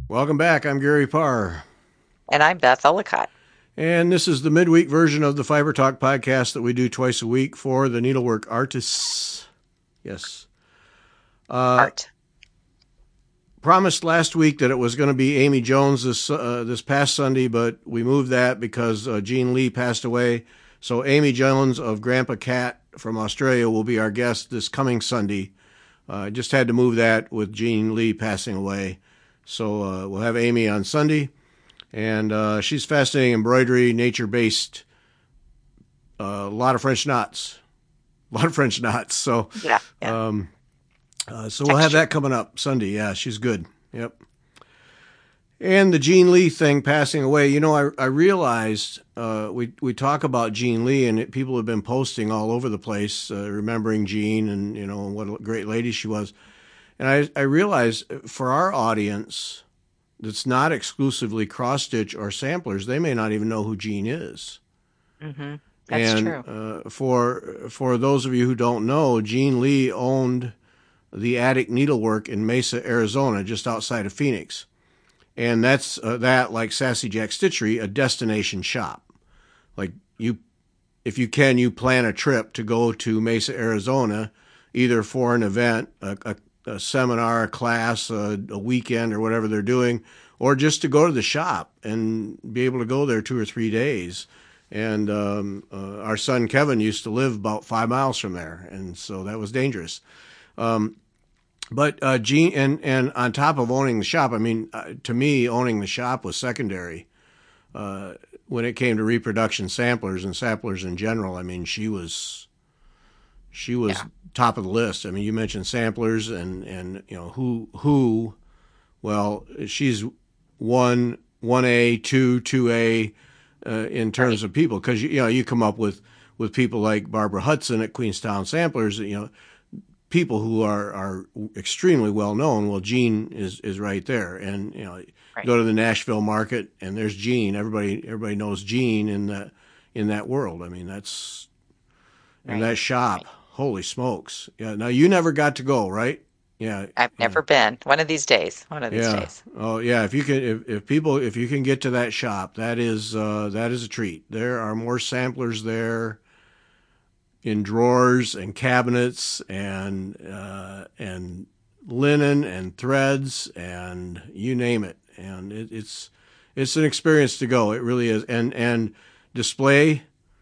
Welcome back. I'm Gary Parr. And I'm Beth Ellicott. And this is the midweek version of the Fiber Talk podcast that we do twice a week for the needlework artists. Yes. Uh, Art. Promised last week that it was going to be Amy Jones this past Sunday, but we moved that because Gene Lee passed away. So Amy Jones of Grandpa Cat from Australia will be our guest this coming Sunday. Just had to move that with Gene Lee passing away. So we'll have Amy on Sunday. And she's fascinating embroidery, nature-based, a lot of French knots. A lot of French knots. So, Yeah, yeah. so we'll have Texture. that coming up Sunday. Yeah, she's good. Yep. And the Gene Lee thing passing away. You know, I realized we talk about Gene Lee, and people have been posting all over the place, remembering Gene and what a great lady she was. And I realized for our audience that's not exclusively cross stitch or samplers, they may not even know who Gene is. That's And true. for those of you who don't know, Gene Lee owned the Attic Needlework in Mesa, Arizona, just outside of Phoenix. And that's that, like Sassy Jack Stitchery, a destination shop. Like if you can, you plan a trip to go to Mesa, Arizona, either for an event, a seminar, a class, a weekend, or whatever they're doing, or just to go to the shop and be able to go there 2 or 3 days. And our son Kevin used to live about 5 miles from there, and so that was dangerous. But Gene, and on top of owning the shop, I mean, to me, owning the shop was secondary. When it came to reproduction samplers and samplers in general, I mean, she was Yeah. top of the list. I mean, you mentioned samplers and who. Well, she's one A, two A in Right. terms of people, because you come up with people like Barbara Hudson at Queenstown Samplers. People who are extremely well known. Well, Gene is right there, and Right. go to the Nashville market and there's Gene. Everybody knows Gene in that world. I mean, that's and Right. that shop. Right. Holy smokes! Yeah. Now you never got to go, right? Yeah. I've Yeah. never been. One of these days. One of these Yeah. days. Oh, yeah. If you can get to that shop, that is a treat. There are more samplers there in drawers and cabinets and linen and threads and you name it. And it's an experience to go. It really is. And display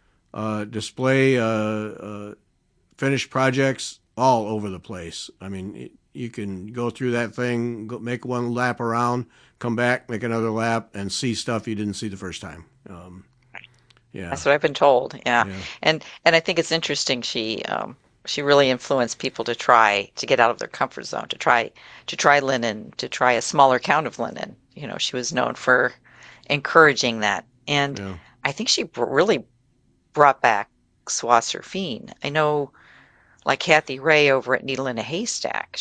finished projects all over the place. I mean, you can go through that thing, go make one lap around, come back, make another lap, and see stuff you didn't see the first time. Yeah, That's what I've been told. Yeah. yeah, And I think it's interesting she really influenced people to try to get out of their comfort zone, to try linen, to try a smaller count of linen. She was known for encouraging that. And yeah. I think she really brought back Swassers-Fien. I know, like Kathy Ray over at Needle in a Haystack,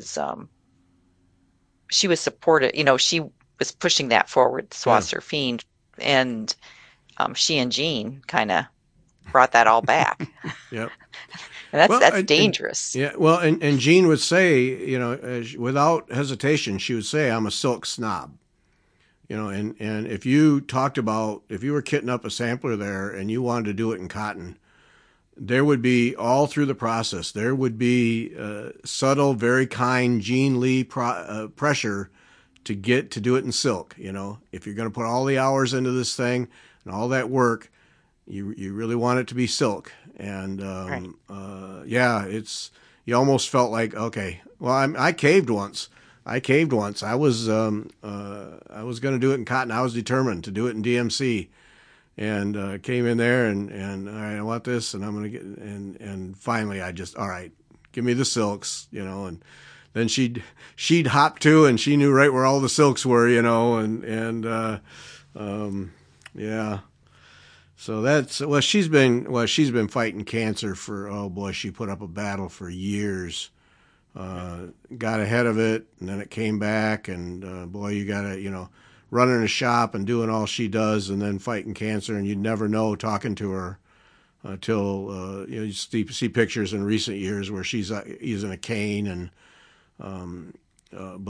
she was supported, she was pushing that forward, Yeah. Swassers-Fien, and she and Jean kind of brought that all back. Yep. And that's Well, that's dangerous. yeah. Well, and Jean would say, without hesitation, she would say, "I'm a silk snob." And if you were kitting up a sampler there and you wanted to do it in cotton, there would be all through the process. There would be subtle, very kind Jean Lee pressure to get to do it in silk. If you're going to put all the hours into this thing and all that work, you really want it to be silk. And Right. yeah, you almost felt like, okay, well, I caved once. I caved once. I was going to do it in cotton. I was determined to do it in DMC, and came in there and all right, I want this, and I'm going to get and finally I just, all right, give me the silks, and then she'd hop to, and she knew right where all the silks were, and yeah. So that's she's been fighting cancer for, oh boy, she put up a battle for years. Got ahead of it, and then it came back, and boy, you gotta, running a shop and doing all she does, and then fighting cancer, and you'd never know talking to her until you see pictures in recent years where she's using a cane, and but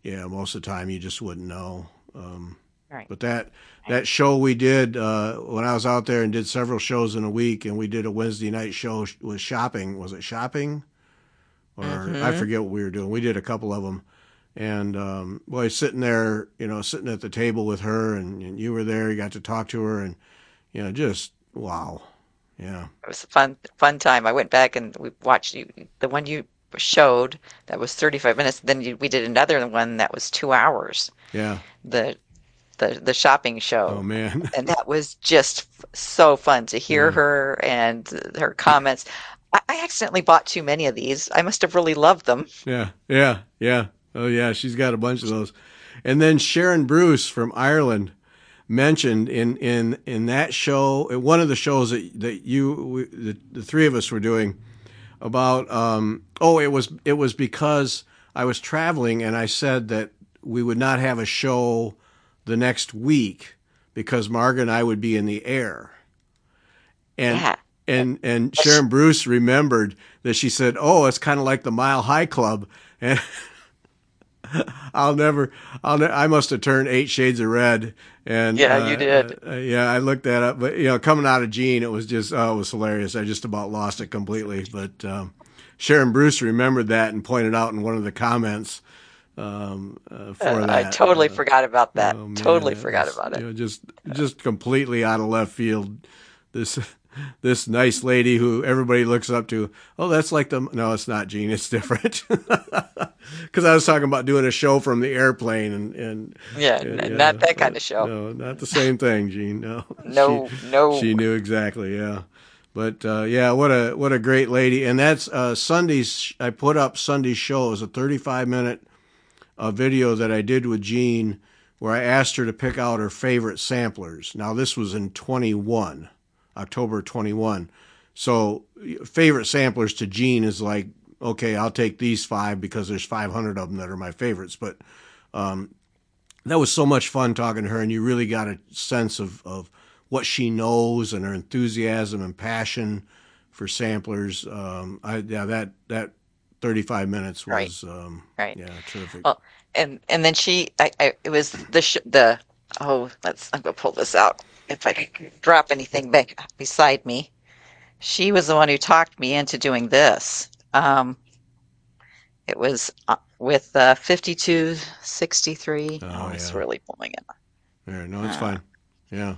yeah, most of the time you just wouldn't know. Right. But that Right. that show we did when I was out there and did several shows in a week, and we did a Wednesday night show with shopping. Was it shopping? Or I Mm-hmm. forget what we were doing. We did a couple of them, and boy, sitting there, sitting at the table with her, and you were there. You got to talk to her, and just wow, yeah, It was a fun time. I went back and we watched the one you showed that was 35 minutes. Then we did another one that was 2 hours. yeah. The the shopping Oh show, man, and that was just so fun to hear yeah, her and her comments. I accidentally bought too many of these. I must have really loved them. yeah, yeah, yeah. Oh yeah, she's got a bunch of those. And then Sharon Bruce from Ireland mentioned in that show, one of the shows the three of us were doing about it was because I was traveling and I said that we would not have a show the next week because Margaret and I would be in the air. And Yeah. and Sharon Bruce remembered that she said, "Oh, it's kind of like the Mile High Club." And I must have turned 8 shades of red. And Yeah, you did. yeah, I looked that up. But coming out of Gene, it was just it was hilarious. I just about lost it completely. But Sharon Bruce remembered that and pointed out in one of the comments for I that. totally forgot about that. Oh man, Totally that forgot was about it. just completely out of left field. This this nice lady who everybody looks up to. Oh, that's like the no, it's not Gene. It's different. Because I was talking about doing a show from the airplane Yeah, and not yeah, that kind of show. no, not the same thing, Gene. No, No, no. she knew exactly. Yeah, but yeah, what a great lady. And that's Sunday's. I put up Sunday's show. It was a 35-minute video that I did with Gene, where I asked her to pick out her favorite samplers. Now this was in October 21. So favorite samplers to Gene is like, okay, I'll take these 5 because there's 500 of them that are my favorites. But that was so much fun talking to her, and you really got a sense of what she knows and her enthusiasm and passion for samplers. That 35 minutes Right, was right. yeah, terrific. Well, and then it was I'm gonna pull this out if I can drop anything back beside me. She was the one who talked me into doing this. It was with 5263. Oh Oh, it's yeah, really pulling it. yeah, no, it's Uh, fine. Yeah,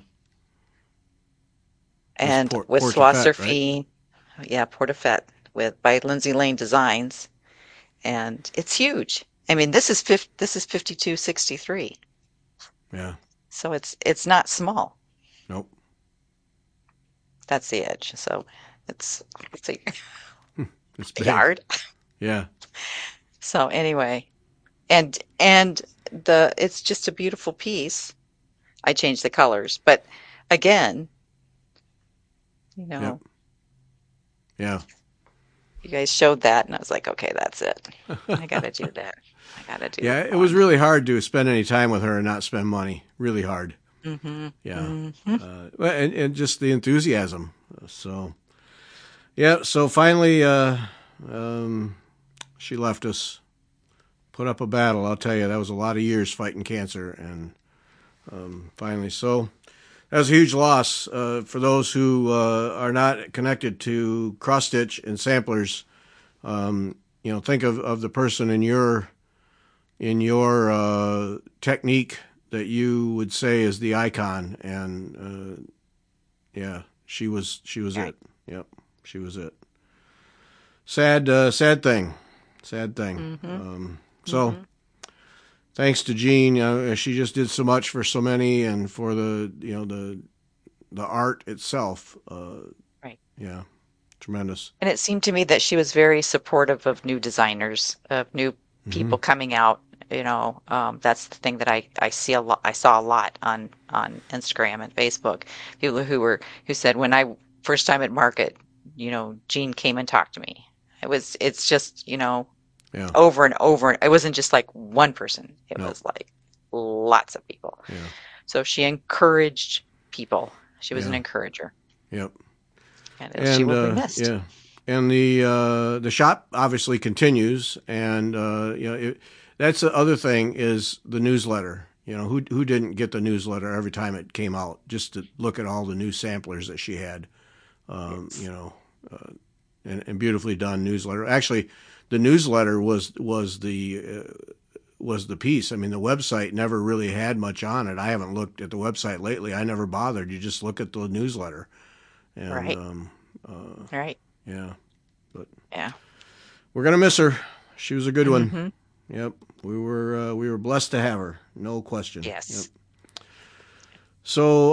that's and with Portefeuille, right? Swasserfee, yeah, Portefeuille by Lindsay Lane Designs, and it's huge. I mean, this is 5263, Yeah, so it's not small. nope, That's the edge. So it's a it's big. yard. Yeah, So anyway, and the it's just a beautiful piece. I changed the colors, but again, you yep, know, yeah. you guys showed that, and I was like, okay, that's it. I gotta do that. I gotta do Yeah, that it was one. really hard to spend any time with her and not spend money. Really hard. Mm-hmm. Yeah. Mm-hmm. And just the enthusiasm. So, yeah, so finally um, she left us, put up a battle. I'll tell you, that was a lot of years fighting cancer. And finally, so that was a huge loss for those who are not connected to cross stitch and samplers. Think of the person in your technique that you would say is the icon, and yeah, she was Right. it. Yep, she was it. Sad thing. Mm-hmm. So Mm-hmm. thanks to Jean, she just did so much for so many, and for the art itself. Right. Yeah, tremendous. And it seemed to me that she was very supportive of new designers, of new Hmm. people coming out. That's the thing that I see a lot. I saw a lot on Instagram and Facebook. People who said when I first time at market, Jean came and talked to me. It's just, Yeah, over and over. It wasn't just like one person. It no, was like lots of people. yeah, So she encouraged people. She was an yeah, encourager, yep. and she And will be missed. yeah, and the shop obviously continues, and that's the other thing is the newsletter. Who didn't get the newsletter every time it came out, just to look at all the new samplers that she had. Yes. And beautifully done newsletter. Actually, the newsletter was the piece. I mean, the website never really had much on it. I haven't looked at the website lately. I never bothered. You just look at the newsletter, and Right. Right. yeah. But Yeah. we're gonna miss her. She was a good one. Mm-hmm. Yep, we were blessed to have her, no question. Yep. Yes. So,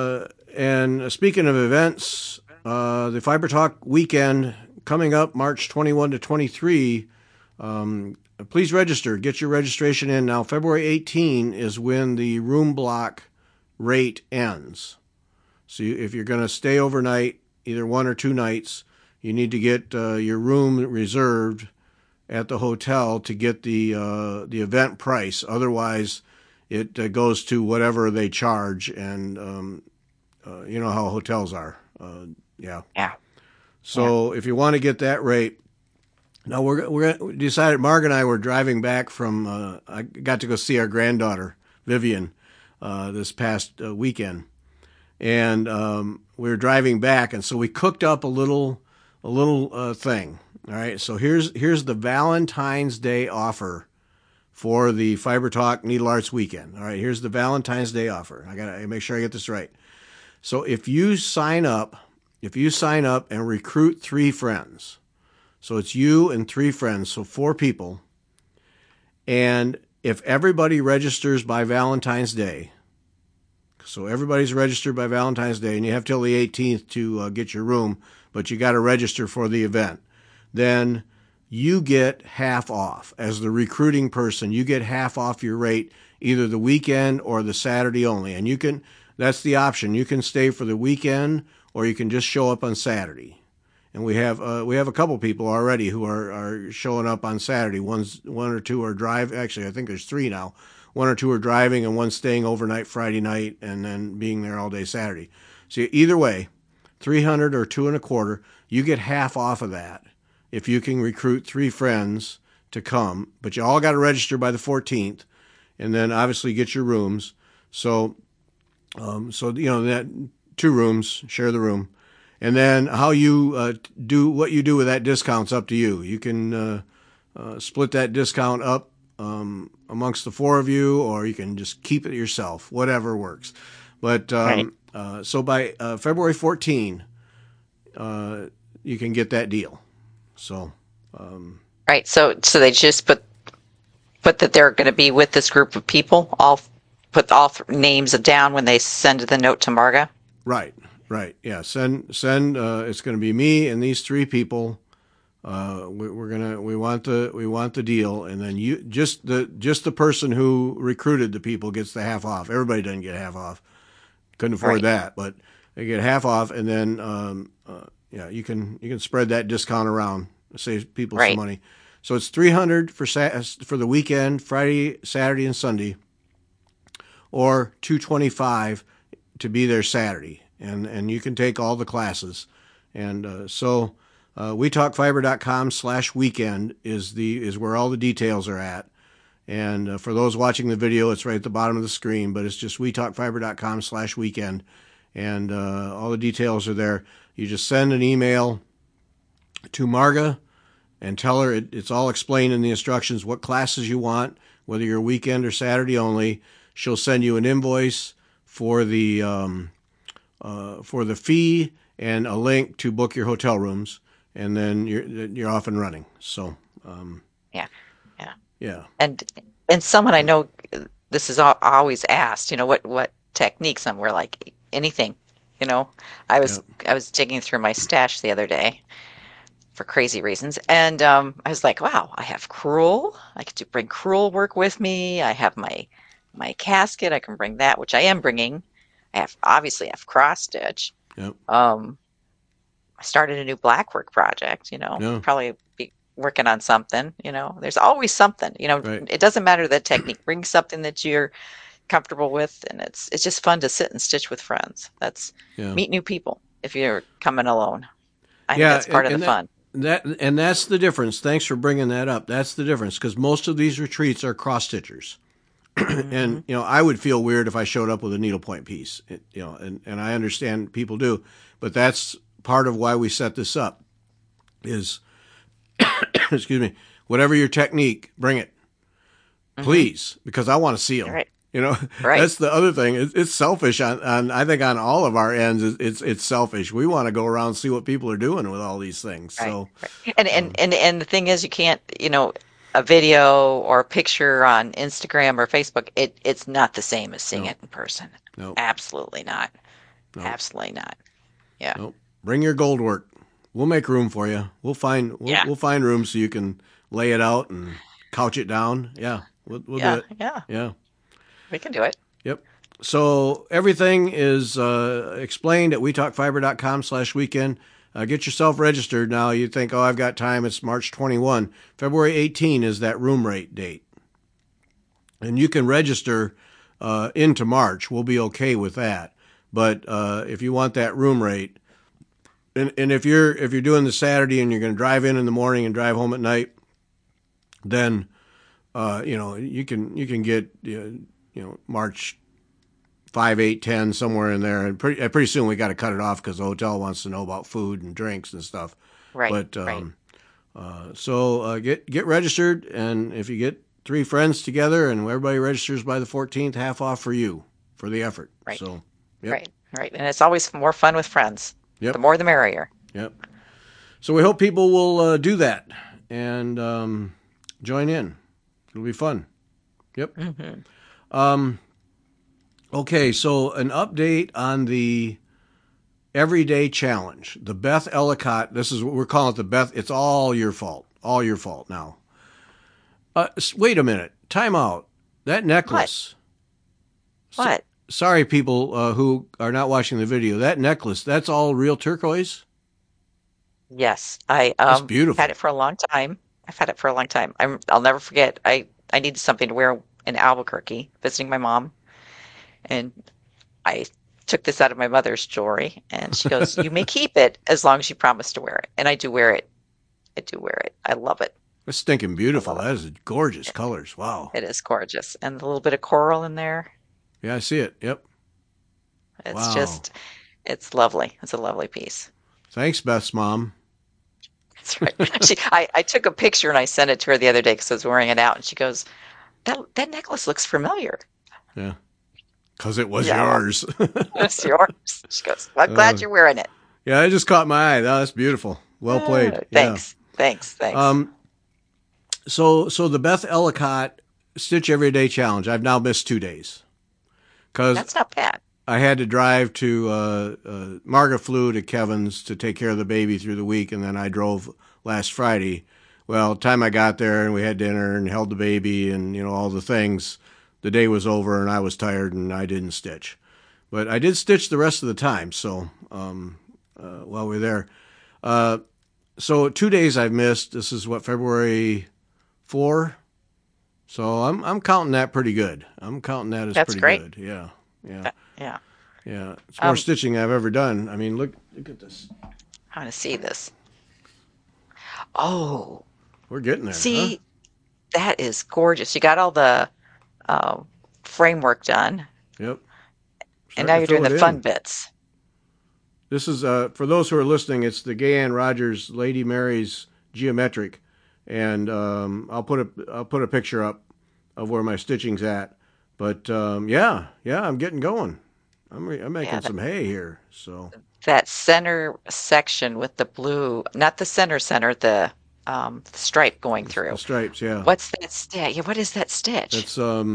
and speaking of events, the Fiber Talk weekend coming up March 21 to 23. Please register. Get your registration in now. February 18 is when the room block rate ends. So if you're going to stay overnight, either one or two nights, you need to get your room reserved at the hotel to get the event price. Otherwise, it goes to whatever they charge, and you know how hotels are. Yeah. Yeah. So if you want to get that rate, now we decided. Marg and I were driving back from. I got to go see our granddaughter Vivian this past weekend, and we were driving back, and so we cooked up a little thing. All right, so here's the Valentine's Day offer for the Fiber Talk Needle Arts weekend. All right, here's the Valentine's Day offer. I gotta make sure I get this right. So if you sign up and recruit 3 friends, so it's you and 3 friends, so 4 people, and if everybody registers by Valentine's Day, so everybody's registered by Valentine's Day, and you have till the 18th to get your room, but you got to register for the event, then you get half off. As the recruiting person, you get half off your rate, either the weekend or the Saturday only. And that's the option. You can stay for the weekend, or you can just show up on Saturday. And we have a couple people already who are showing up on Saturday. One or two are driving. Actually, I think there's 3 now. 1 or 2 are driving, and one's staying overnight Friday night, and then being there all day Saturday. So either way, $300 or $225, you get half off of that if you can recruit 3 friends to come. But you all got to register by the 14th, and then obviously get your rooms. So that 2 rooms, share the room. And then how you do what you do with that discount's up to you. You can split that discount up amongst the 4 of you, or you can just keep it yourself. Whatever works. But Right. So by February 14, you can get that deal. So Right. So they just put that they're going to be with this group of people. All put all names down when they send the note to Marga. right, yeah. Send. It's going to be me and these 3 people. We want the deal, and then you just the person who recruited the people gets the half off. Everybody doesn't get half off. Couldn't afford Right. that, but they get half off, and then you can spread that discount around, save people Right. some money. So it's $300 for the weekend, Friday, Saturday, and Sunday, or $225 to be there Saturday, and you can take all the classes, and so. WeTalkFiber.com/weekend is where all the details are at. And for those watching the video, it's right at the bottom of the screen, but it's just WeTalkFiber.com/weekend. And all the details are there. You just send an email to Marga and tell her it's all explained in the instructions, what classes you want, whether you're weekend or Saturday only. She'll send you an invoice for the fee and a link to book your hotel rooms. And then you're off and running. So Yeah. yeah, And someone I know, this is always asked. What techniques? And we're like anything. I was digging through my stash the other day for crazy reasons, and I was like, wow, I have crewel. I could bring crewel work with me. I have my casket. I can bring that, which I am bringing. I obviously have cross stitch. yep, I started a new blackwork project, yeah, probably be working on something, there's always something, right, it doesn't matter the technique, bring something that you're comfortable with. And it's just fun to sit and stitch with friends. yeah. Meet new people if you're coming alone. I think Yeah, that's part of the and fun. That's the difference. Thanks for bringing that up. That's the difference because most of these retreats are cross stitchers. Hmm. And I would feel weird if I showed up with a needlepoint piece. And I understand people do, but that's part of why we set this up. Is excuse me, whatever your technique, bring it, Hmm. please, because I want to see them. Right. You know, Right. that's the other thing. It's selfish on I think on all of our ends. It's selfish. We want to go around and see what people are doing with all these things. Right. So, Right. And the thing is, you can't, a video or a picture on Instagram or Facebook, it's not the same as seeing no, it in person. no, Absolutely not. no, Absolutely not. Yeah. no. Bring your gold work. We'll make room for you. Yeah. We'll find room so you can lay it out and couch it down. Yeah, we'll do Yeah. it. Yeah. Yeah. We can do it. Yep. So everything is explained at wetalkfiber.com/weekend. Get yourself registered now. You think, oh, I've got time. It's March 21. February 18 is that room rate date. And you can register into March. We'll be okay with that. But if you want that room rate, and if you're doing the Saturday and you're going to drive in the morning and drive home at night, then you can get March 5, 8, 10, somewhere in there, and pretty soon we got to cut it off because the hotel wants to know about food and drinks and stuff. Right. But Right. so get registered, and if you get 3 friends together and everybody registers by the 14th, half off for you for the effort. Right. So, yep, Right. Right. And it's always more fun with friends. The yep, more the merrier. yep. So we hope people will do that and join in. It'll be fun. Yep. Hmm. Um, okay, so an update on the everyday challenge. The Beth Ellicott, this is what we're calling it, the Beth, it's all your fault. All your fault now. Wait a minute. Time out. That What? necklace. So, What? sorry, people who are not watching the video. That necklace, that's all real turquoise? Yes. I That's had beautiful. it for a long time. I've had it for a long time. I'll never forget. I needed something to wear in Albuquerque, visiting my mom, and I took this out of my mother's jewelry, and she goes, "You may keep it as long as you promise to wear it." And I do wear it. I do wear it. I love it. That's stinking I beautiful. love it. That is gorgeous colors. Wow. It is gorgeous. And a little bit of coral in there. Yeah, I see it. Yep. It's Wow. just, it's lovely. It's a lovely piece. Thanks, Beth's mom. That's right. I took a picture and I sent it to her the other day because I was wearing it out, and she goes, that necklace looks familiar. Yeah. Because it was Yeah, well, yours. it's yours. She goes, I'm glad uh, you're wearing it. yeah, it just caught my eye. Oh, that's beautiful. Well played. Yeah. Thanks. Thanks. Thanks. Um, so the Beth Ellicott Stitch Everyday Challenge, I've now missed 2 days because That's not bad. I had to drive to Marga flew to Kevin's to take care of the baby through the week, and then I drove last Friday. Well, time I got there and we had dinner and held the baby and all the things, the day was over and I was tired and I didn't stitch. But I did stitch the rest of the time. So while we were there, so 2 days I've missed. This is what, February 4. So I'm counting that pretty good. I'm counting that as That's pretty great. good. Yeah, yeah. Yeah. Yeah, it's more Um, stitching I've ever done. I mean, look at this. I want to see this. Oh, We're getting there, huh? see, that is gorgeous. You got all the uh, framework done, Yep. and Starting now to you're doing fill the it fun in. bits. This is for those who are listening. It's the Gay Ann Rogers Lady Mary's geometric, and I'll put a picture up of where my stitching's at. But yeah, I'm getting going. I'm Yeah, making some hay here. So that center section with the blue, not the center, the stripe going the through. stripes, yeah. What's that stitch? Yeah, what is that stitch? That's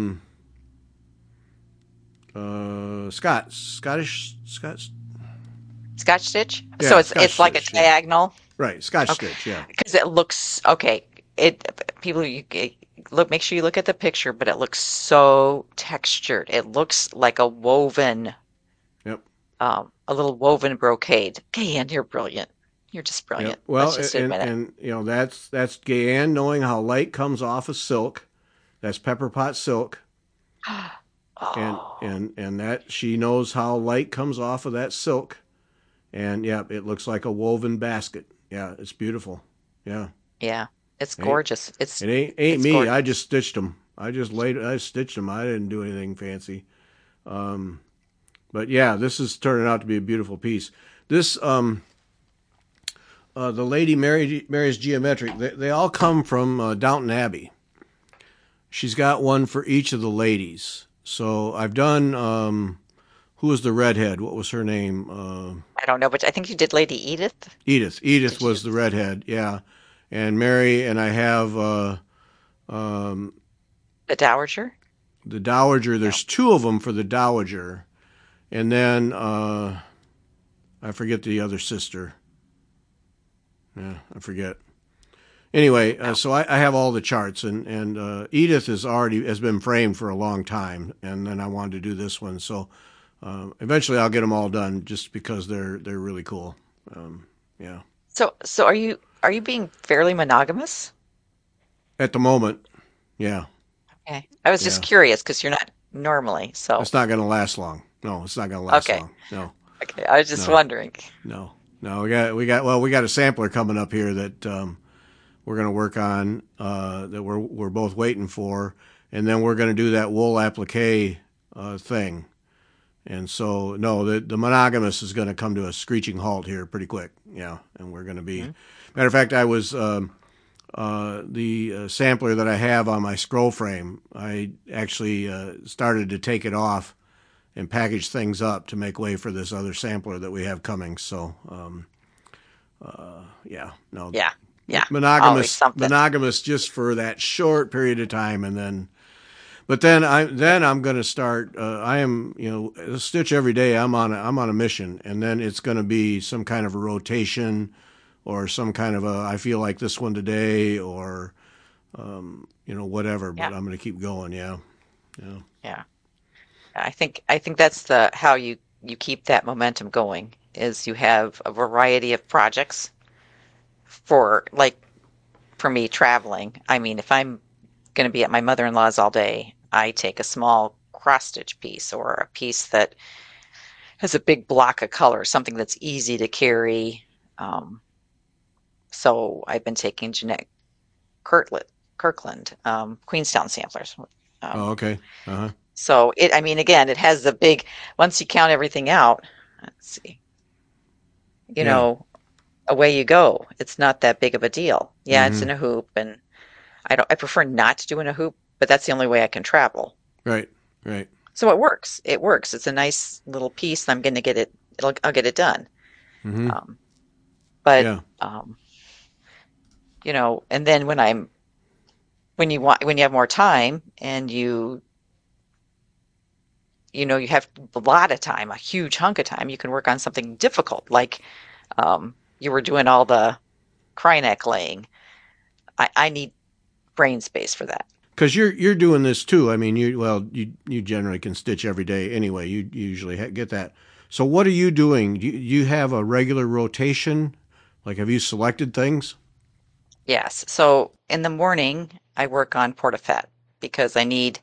Scottish, Scotch stitch? So yeah, Scotch it's like a stitch, yeah. diagonal. Right, Scotch Okay, stitch, yeah. because it looks okay. People look. Make sure you look at the picture, but it looks so textured. It looks like a woven, Yep. a little woven brocade. Okay, and you're brilliant. You're just Yep. brilliant. Well, Let's just admit it. and that's Gayanne knowing how light comes off of silk. That's pepper pot silk, and Oh, that she knows how light comes off of that silk, and yep, it looks like a woven basket. Yeah, it's beautiful. Yeah, Yeah, it's ain't gorgeous. it ain't It's me. I gorgeous. just stitched them. I stitched them. I didn't do anything fancy. But yeah, this is turning out to be a beautiful piece. This the lady Mary's geometric. They all come from Downton Abbey. She's got one for each of the ladies. So I've done. Who was the redhead? What was her name? I don't know, but I think you did Lady Edith. Edith. Edith Did you? was the redhead. Yeah, and Mary and I have um, The Dowager? the Dowager. No. There's two of them for the Dowager, and then I forget the other sister. Yeah, I forget. Anyway, No. so I have all the charts, and Edith has been framed for a long time, and then I wanted to do this one. So eventually I'll get them all done, just because they're really cool. Yeah, So are you being fairly monogamous? at the moment, yeah, Okay. I was just yeah. curious because you're not normally. So It's not going to last long. No, it's not going to last okay. long. No, Okay. I was just no, wondering. no, no. We got a sampler coming up here that we're going to work on, that we're both waiting for, and then we're going to do that wool applique thing. And so, no, the monogamous is going to come to a screeching halt here pretty quick. Yeah, and we're going to be. Mhm. Matter of fact, I was the sampler that I have on my scroll frame. I actually started to take it off and package things up to make way for this other sampler that we have coming. So, yeah, no, Yeah. Yeah. Always monogamous, something. monogamous just for that short period of time, and then but then I'm going to start. I am, a stitch every day. I'm on a mission, and then it's going to be some kind of a rotation, or some kind of a. I feel like this one today, or whatever. Yeah. But I'm going to keep going. Yeah, yeah, Yeah. I think that's the how you keep that momentum going is you have a variety of projects for like for me traveling. I mean, if I'm going to be at my mother-in-law's all day, I take a small cross stitch piece or a piece that has a big block of color, something that's easy to carry. Um, so I've been taking Jeanette Kirkland, Queenstown samplers. Um, Oh, okay. Uh huh. so I mean, again, it has the big, once you count everything out, let's see, you Yeah. know, away you go. It's not that big of a deal. Yeah, it's Mm-hmm. in a hoop, and I prefer not to do in a hoop, but that's the only way I can travel. Right. Right. So it works. It works. It's a nice little piece. I'm going to get it. I'll get it done. Mm-hmm. Um, but Yeah. and then when you have more time and you have a lot of time, a huge hunk of time, you can work on something difficult, like you were doing all the Kryneck laying. I need brain space for that. Because you're doing this too. I mean, you generally can stitch every day anyway. You usually get that. So what are you doing? You have a regular rotation? Like, have you selected things? Yes. So in the morning, I work on Portafett because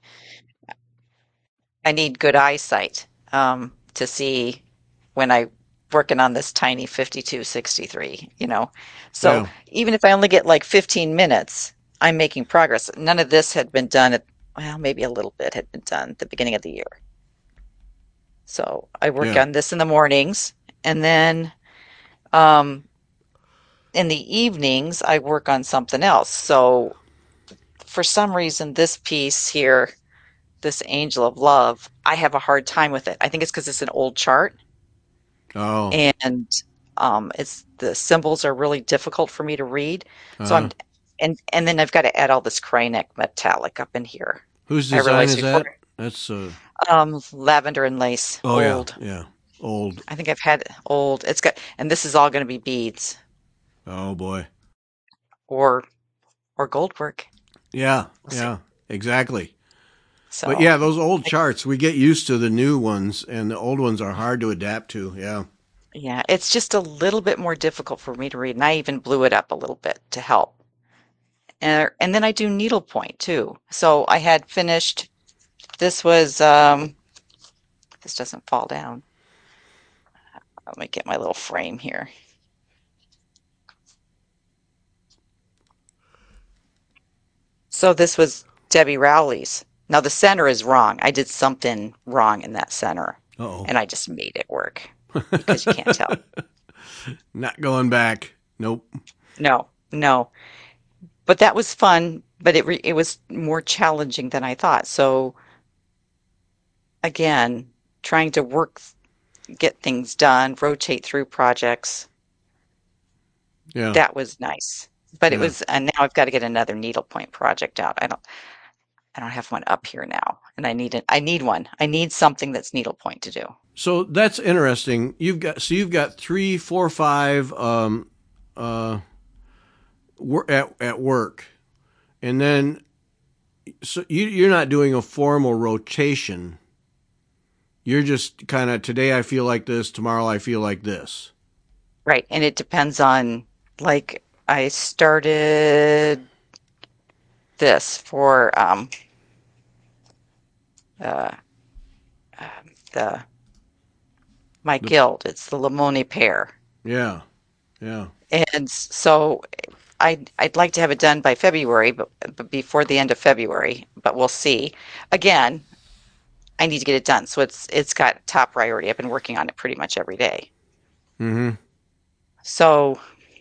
I need good eyesight to see when I working on this tiny 5263. So Yeah. even if I only get like 15 minutes, I'm making progress. None of this had been done well, maybe a little bit had been done at the beginning of the year. So I work Yeah. on this in the mornings, and then um, in the evenings, I work on something else. So for some reason, this piece here, this Angel of Love, I have a hard time with it. I think it's because it's an old chart, Oh. and it's the symbols are really difficult for me to read. So Uh-huh. and then I've got to add all this Kryneck metallic up in here. Whose I design realized is before, that? That's lavender and lace, oh yeah, old. yeah. Old. I think I've had old. It's got, and this is all going to be beads Oh boy. or gold work. Yeah, We'll see. yeah. Exactly. But So yeah, those old charts, we get used to the new ones, and the old ones are hard to adapt to. Yeah. yeah, it's just a little bit more difficult for me to read, and I even blew it up a little bit to help. And then I do needlepoint too. So I had finished. This was this doesn't fall down. Let me get my little frame here. So this was Debbie Rowley's. Now the center is wrong. I did something wrong in that center, Uh-oh. and I just made it work because you can't tell. Not going back. Nope. No, no. But that was fun, but it was more challenging than I thought. So again, trying to get things done, rotate through projects, Yeah. that was nice. But it Yeah. was, and now I've got to get another needlepoint project out. I don't have one up here now, and I need one. I need something that's needlepoint to do. So that's interesting. You've got 3, 4, 5 uh at work. And then so you're not doing a formal rotation. You're just kind of today I feel like this, tomorrow I feel like this. Right. And it depends on, like, I started this for uh, the my The, guild. It's the Limone pear. yeah. Yeah. And so I'd like to have it done by February, but before the end of February, but we'll see. Again, I need to get it done. So it's got top priority. I've been working on it pretty much every day. Mhm. So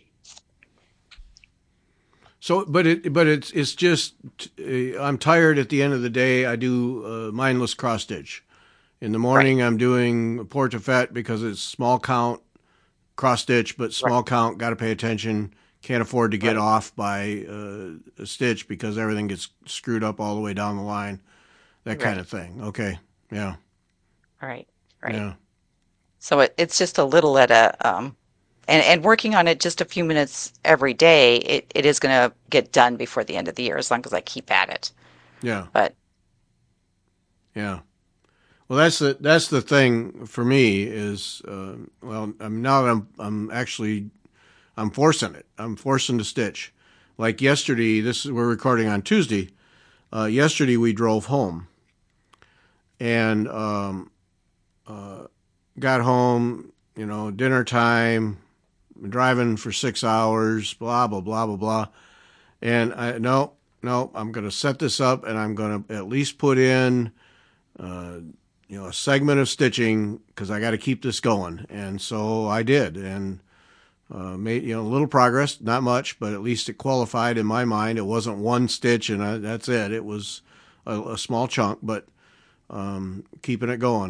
So, but it's just I'm tired at the end of the day. I do mindless cross stitch. In the right, morning, I'm doing portefeuille because it's small count cross stitch, but right, small count. Got to pay attention. Can't afford to get right, off by a stitch because everything gets screwed up all the way down the line. That kind right, of thing. Okay. Yeah. right, right. Yeah. So it's just a little at a and working on it just a few minutes every day, it is going to get done before the end of the year as long as I keep at it. Yeah. But Yeah. Well, that's the thing for me is well, I'm forcing it. I'm forcing to stitch. Like yesterday, we're recording on Tuesday. Yesterday we drove home and got home. Dinner time. Driving for 6 hours. Blah blah blah blah blah. And no, I'm going to set this up, and I'm going to at least put in uh, a segment of stitching because I got to keep this going. And so I did, and made a little progress, not much, but at least it qualified in my mind. It wasn't one stitch and that's it. It was a small chunk, but keeping it going.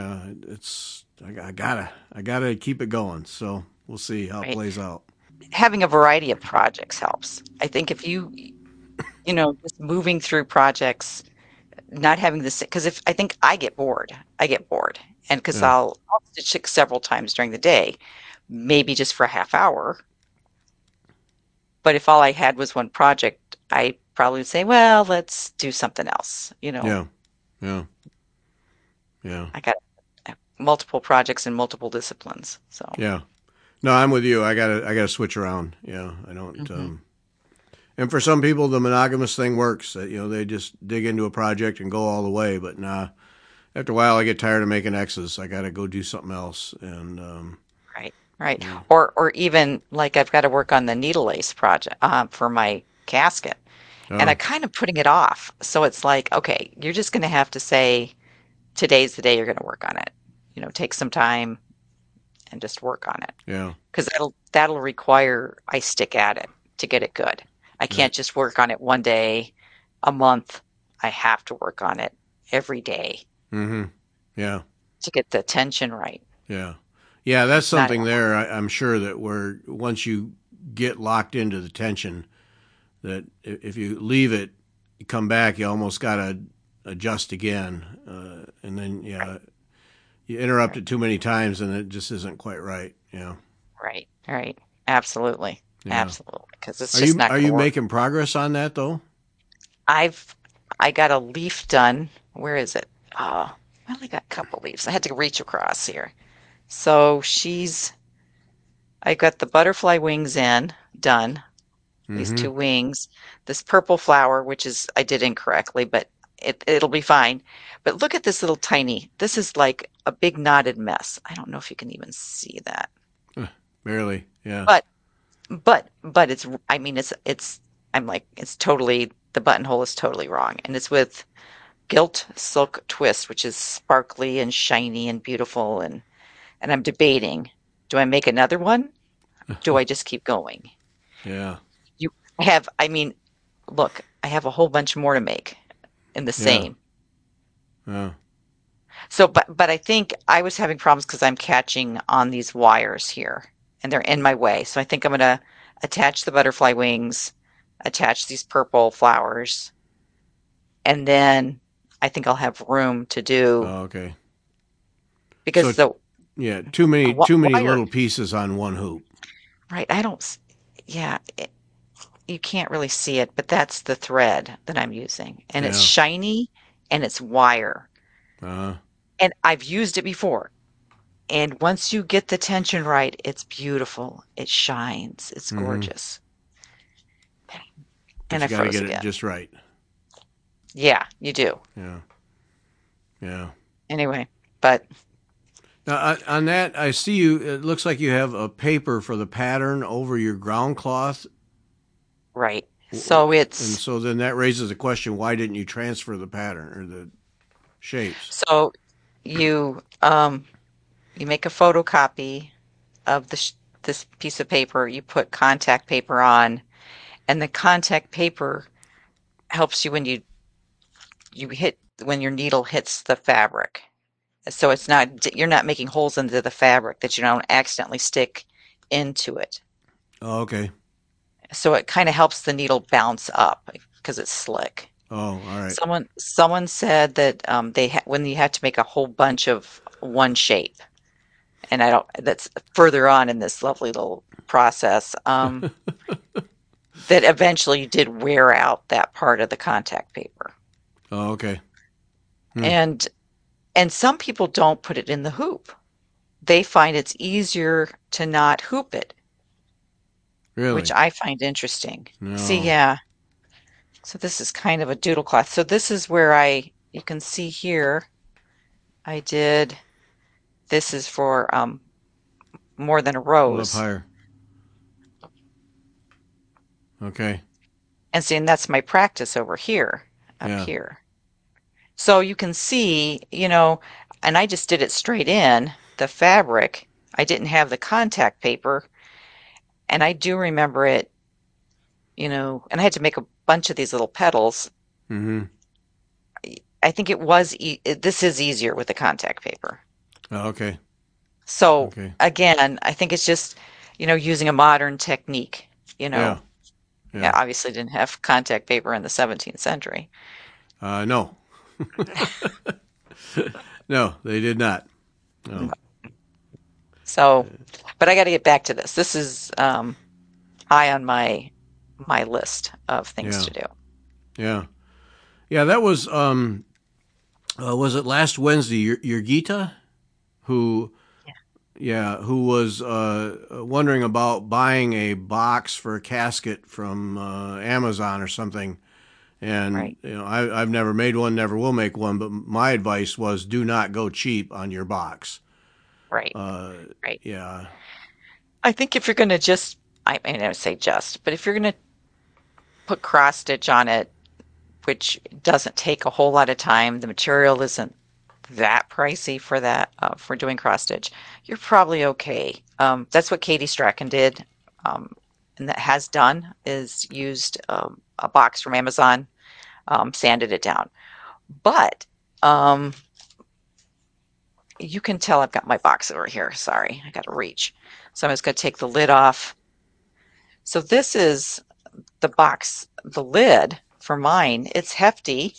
I gotta keep it going. So we'll see how it right, plays out. having a variety of projects helps. I think if just moving through projects, not having this, because if I think I get bored, and because Yeah, I'll stitch it several times during the day, maybe just for a half hour. But if all I had was one project, I probably would say, well, let's do something else. yeah, yeah, yeah, I got multiple projects in multiple disciplines. So, yeah. No, I'm with you. I gotta switch around. Yeah, I don't. hmm And for some people, the monogamous thing works. They just dig into a project and go all the way. But nah, after a while, I get tired of making X's. I got to go do something else. And right, right. yeah, Or even like I've got to work on the needle lace project for my casket, and I'm oh kind of putting it off. So it's like, okay, you're just going to have to say today's the day you're going to work on it. Take some time and just work on it yeah, because that'll require I stick at it to get it good. I yeah, can't just work on it one day, a month. I have to work on it every day mm-hmm, yeah, to get the tension right. yeah, yeah. That's It's not something there. I'm sure that where once you get locked into the tension, that if you leave it, you come back, you almost got to adjust again, and then right, yeah, you interrupt right, it too many times, and it just isn't quite right. Yeah, right, right. Absolutely, yeah. absolutely. Because it's Are just you not are going to you work. making progress on that though? I've I got a leaf done. Where is it? Oh, I only got a couple leaves. I had to reach across here. So I got the butterfly wings in done. These Mm-hmm. two wings, this purple flower, which is I did incorrectly, but it'll be fine. But look at this little tiny. This is like a big knotted mess. I don't know if you can even see that, Barely. Yeah. but but it's. I mean, it's. I'm like it's totally the buttonhole is totally wrong. And it's with Gilt Silk Twist, which is sparkly and shiny and beautiful. And I'm debating, do I make another one? Do I just keep going? Yeah. You I mean, look, I have a whole bunch more to make in the Yeah. same. Yeah. So, but I think I was having problems because I'm catching on these wires here and they're in my way. So I think I'm gonna attach the butterfly wings, attach these purple flowers, and then I think I'll have room to do Oh, okay. So because the yeah, too many wire, little pieces on one hoop. right? Yeah, you can't really see it, but that's the thread that I'm using, and it's Yeah. shiny and it's wire, Uh, and I've used it before. And once you get the tension right, it's beautiful. It shines. It's mm-hmm. gorgeous. But And I you got to froze get it again. just right. Yeah, you do. Yeah. Yeah. Anyway, but Now, on that, I see you. It looks like you have a paper for the pattern over your ground cloth, right. So and it's so then that raises the question: why didn't you transfer the pattern or the shapes? so you you make a photocopy of this piece of paper, you put contact paper on, and the contact paper helps you when you hit when your needle hits the fabric. So it's not you're not making holes into the fabric that you don't accidentally stick into it. Oh, okay. So it kind of helps the needle bounce up because it's slick. Oh, all right. Someone said that when you have to make a whole bunch of one shape, and I don't. That's further on in this lovely little process. That eventually did wear out that part of the contact paper, Oh, okay. Hmm. and some people don't put it in the hoop. They find it's easier to not hoop it, which Really? I find interesting. See, No. yeah. So this is kind of a doodle cloth. So this is where you can see here, I did, this is for more than a A little up rose. higher. Okay. And see, and that's my practice over here, up Yeah. here. So you can see, and I just did it straight in, the fabric. I didn't have the contact paper, and I do remember it, and I had to make a bunch of these little petals. Mm-hmm. I think this is easier with the contact paper. Oh, okay. So Okay. again, I think it's just, using a modern technique, Yeah. Yeah, Yeah. obviously didn't have contact paper in the 17th century. No. No, they did not. No. So, but I got to get back to this. This is high on my list of things Yeah. to do. Yeah. Yeah. That was it last Wednesday? Your Gita, who Yeah. yeah, who was wondering about buying a box for a casket from Amazon or something. And Right. I've never made one, never will make one. But my advice was, do not go cheap on your box. Right. Uh, Right. yeah, I think if you're going to I would say just, but if you're going to put cross stitch on it, which doesn't take a whole lot of time, the material isn't that pricey for that, for doing cross stitch, you're probably okay. That's what Katie Strachan did, and that has done is used a box from Amazon, sanded it down. But um, you can tell I've got my box over here. Sorry, I got to reach. So I'm just going to take the lid off. So this is the box, the lid for mine. It's hefty.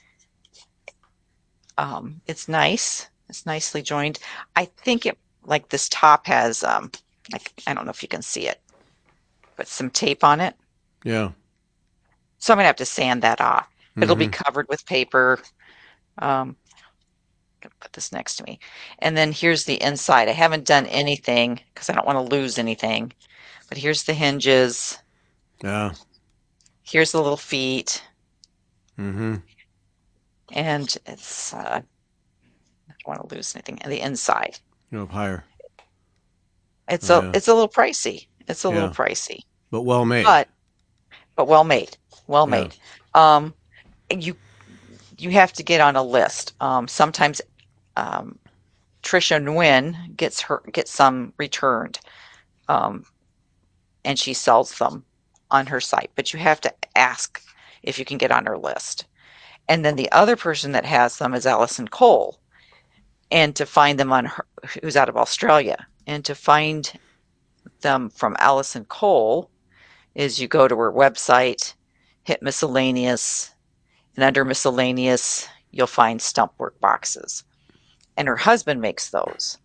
It's nice. It's nicely joined. I think it like this top has like I don't know if you can see it, but some tape on it. yeah. So I'm gonna have to sand that off. But it'll be Mm-hmm. covered with paper. Um, gonna put this next to me. And then here's the inside. I haven't done anything because I don't want to lose anything. But here's the hinges. Yeah. Here's the little feet. Mm-hmm. And it's I don't want to lose anything. And the inside. Go up higher. It's Oh, a yeah. it's a little pricey. It's a little Yeah. pricey. But well made. But well made. Well Yeah. made. Um, you you have to get on a list. Sometimes um, Trisha Nguyen gets some returned, um, and she sells them on her site. But you have to ask if you can get on her list. And then the other person that has them is Alison Cole, and to find them on her, who's out of Australia, and to find them from Alison Cole is you go to her website, hit miscellaneous, and under miscellaneous, you'll find stump work boxes. And her husband makes those.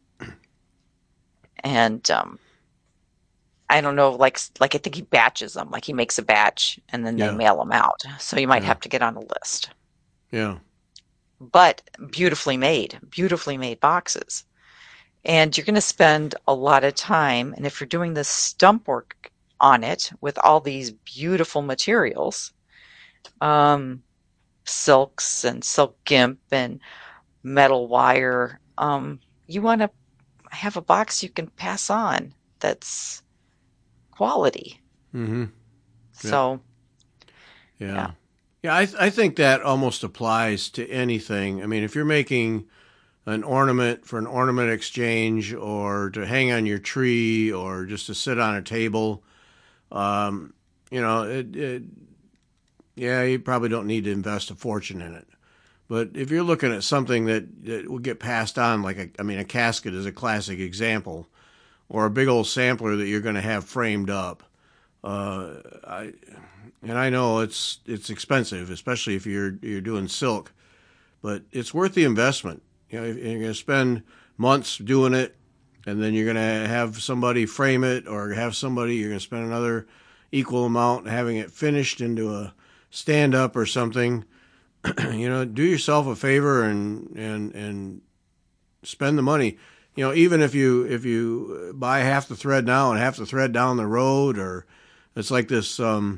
And I don't know, like I think he batches them, like he makes a batch and then they Yeah, mail them out. So you might yeah, have to get on a list. yeah. But beautifully made boxes. And you're going to spend a lot of time. And if you're doing this stump work on it with all these beautiful materials, um, silks and silk gimp and metal wire, you want to have a box you can pass on that's quality. Mm-hmm. Yep. So, yeah. Yeah. Yeah, I think that almost applies to anything. I mean, if you're making an ornament for an ornament exchange or to hang on your tree or just to sit on a table, um, yeah, you probably don't need to invest a fortune in it. But if you're looking at something that will get passed on, like a casket is a classic example, or a big old sampler that you're going to have framed up. Uh, I and I know it's expensive, especially if you're doing silk, but it's worth the investment. If you're going to spend months doing it, and then you're going to have somebody frame it, or have somebody you're going to spend another equal amount having it finished into a stand up or something. Do yourself a favor and spend the money. Even if you buy half the thread now and half the thread down the road, or it's like this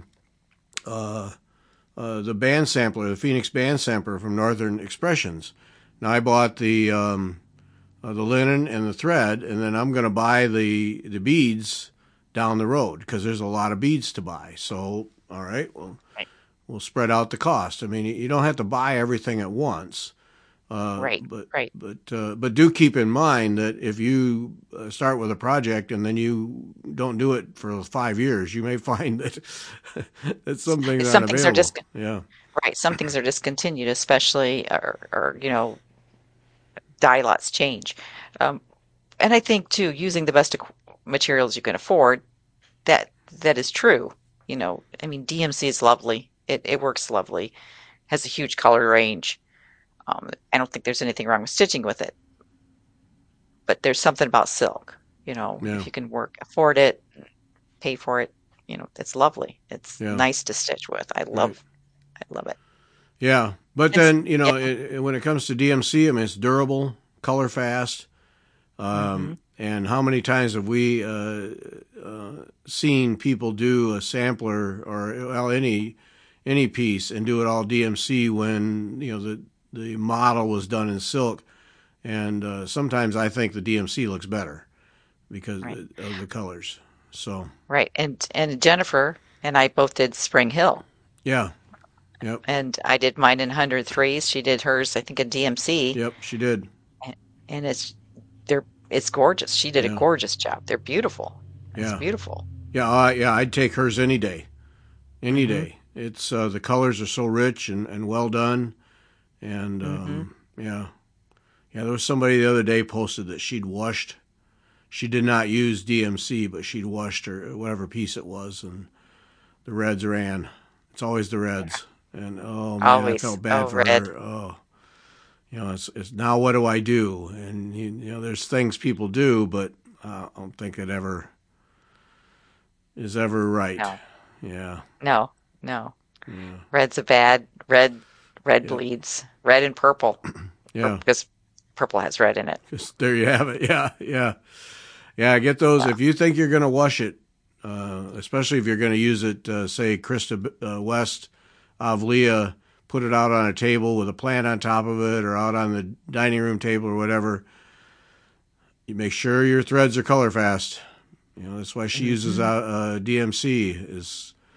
the band sampler, the Phoenix band sampler from Northern Expressions. Now I bought the linen and the thread, and then I'm going to buy the beads down the road because there's a lot of beads to buy. So all right, well, Right. we'll spread out the cost. I mean, you don't have to buy everything at once. Right. But Right. but do keep in mind that if you start with a project and then you don't do it for 5 years, you may find that that some things aren't Some things are available. Yeah, right. Some things are discontinued, especially, or dye lots change. Um, and I think too, using the best materials you can afford, that that is true. I mean, DMC is lovely. It works lovely. Has a huge color range. I don't think there's anything wrong with stitching with it, but there's something about silk. yeah, If you can afford it, pay for it, it's lovely. It's yeah, nice to stitch with. right, I love it. yeah. But It's then yeah. when it comes to DMC, I mean, it's durable, color fast. Hmm. And how many times have we seen people do a sampler or well any piece and do it all DMC when the model was done in silk, and sometimes I think the DMC looks better because Right. of the colors. So Right. And Jennifer and I both did Spring Hill, yeah, yep, and I did mine in 103s. She did hers, I think, in DMC, yep, she did. and, and it's gorgeous. She did a Yeah, gorgeous job. They're beautiful. It's yeah, beautiful. yeah, yeah. I'd take hers any day, any Hmm. day. It's the colors are so rich and well done, and Hmm. yeah. Yeah, there was somebody the other day posted that she'd washed. She did not use DMC, but she'd washed her whatever piece it was, and the reds ran. It's always the reds, and oh man, I Always. felt bad Oh, for red. her. Oh, it's now what do I do? And there's things people do, but I don't think it ever is ever right. No, Yeah, no, no. yeah, Red's a bad red yep, bleeds. Red and purple. yeah. Because purple has red in it. Just there you have it. Yeah, yeah, yeah. Get those Yeah. if you think you're going to wash it. Especially if you're going to use it, say Krista West of Leah, put it out on a table with a plant on top of it, or out on the dining room table or whatever. You make sure your threads are color fast. That's why she uses Hmm. DMC. Is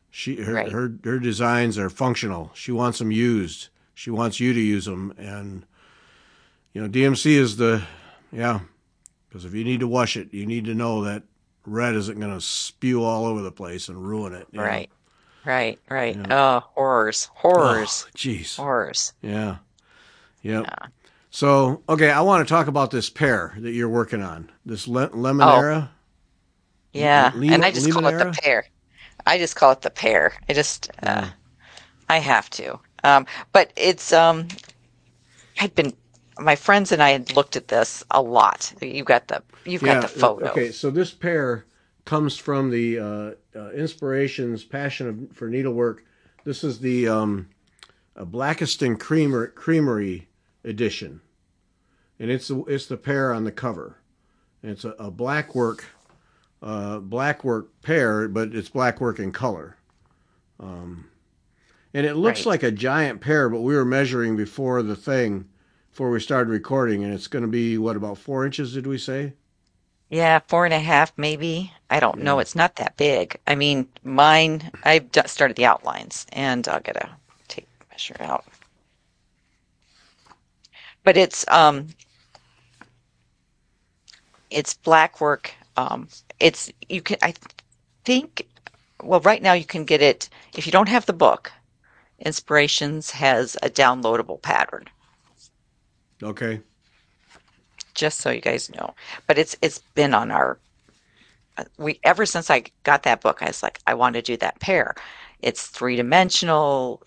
Right. Her designs are functional. She wants them used. She wants you to use them, and DMC is the yeah. Because if you need to wash it, you need to know that red isn't going to spew all over the place and ruin it. Right. Right. Right. Yeah. Oh, horrors. Oh, Horrors. jeez. Horrors. Yeah. Yep. Yeah. So, okay, I want to talk about this pear that you're working on. This Oh, Lemonera, yeah. And I just call it the Limonera. pear. I just call it the pear. Yeah. I have to. But I'd been, my friends and I had looked at this a lot. You've got the Yeah. photo. Okay. So this pear comes from the Inspirations for Needlework. This is the Blackiston Creamery edition, and it's the pear on the cover. And it's a black work pear, but it's black work in color. And it looks Right. like a giant pear, but we were measuring before we started recording, and it's going to be what, about 4 inches? Did we say? Yeah, 4.5 maybe. I don't know. Yeah. It's not that big. I mean, mine, I've just started the outlines and I'll get a tape measure out. But it's black work. You can I think well right now you can get it if you don't have the book. Inspirations has a downloadable pattern, Okay. just so you guys know. But it's been on our we ever since I got that book, I was like, I want to do that pair. It's three-dimensional.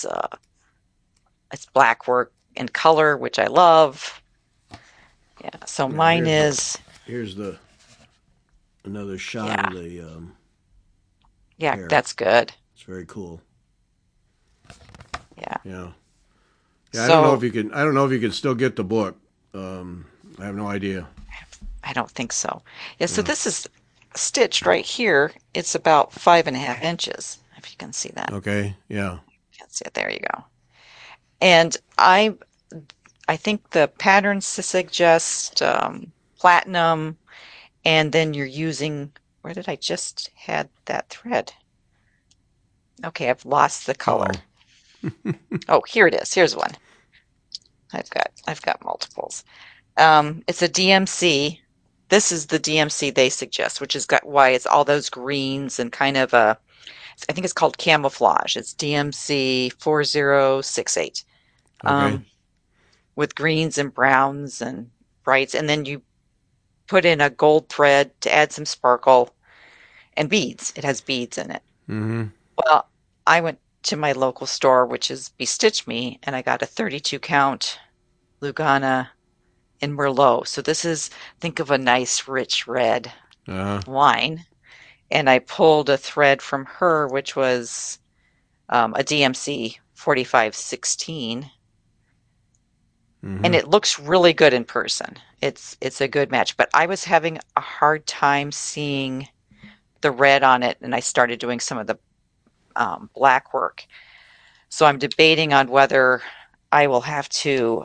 It's black work in color, which I love. Yeah. So Yeah. mine is Here's the another shot yeah. of the Yeah, pear. that's good. It's very cool. Yeah. Yeah. Yeah. So I don't know if you can still get the book. I have no idea. I don't think so. Yeah, so Yeah. this is stitched right here. It's about 5.5 inches, if you can see that. Okay. Yeah. Can't see it. There you go. And I think the patterns suggest platinum, and then you're using, where did I just had that thread? Okay, I've lost the Uh color. oh. Oh, here it is. Here's one. I've got multiples. It's a DMC. This is the DMC they suggest, which is got why it's all those greens and kind of a, I think it's called camouflage. It's DMC 4068. Okay. Um, with greens and browns and brights, and then you put in a gold thread to add some sparkle and beads. It has beads in it. Mm-hmm. Well, I went to my local store, which is Bestitch Me, and I got a 32 count Lugana in Merlot. So this is, think of a nice rich red Uh-huh. wine. And I pulled a thread from her, which was a DMC 4516, and Mm-hmm. it looks really good in person. It's a good match, but I was having a hard time seeing the red on it, and I started doing some of the black work. So I'm debating on whether I will have to